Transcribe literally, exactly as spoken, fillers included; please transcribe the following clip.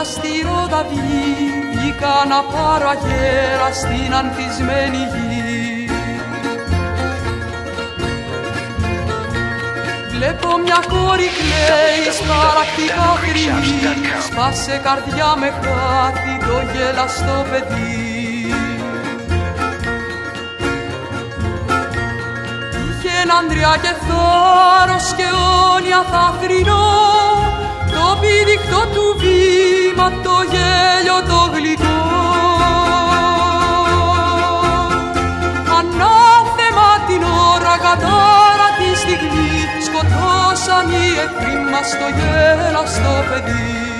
μέσα στη ροδαβή βγήκα να πάρω αγέρα στην ανθισμένη γη. Βλέπω μια κόρη κλαίει σπαρακτικά κρυμμή, σπάσε καρδιά με χάτι το γελαστό παιδί. Είχε άντρια και θάρρος και αιώνια θαχρινό, το πηδηκτό του βήμα, το γέλιο το γλυκό. Ανάθεμα την ώρα, κατάρα τη στιγμή, σκοτώσαν οι εχθροί μας το γέλαστο παιδί.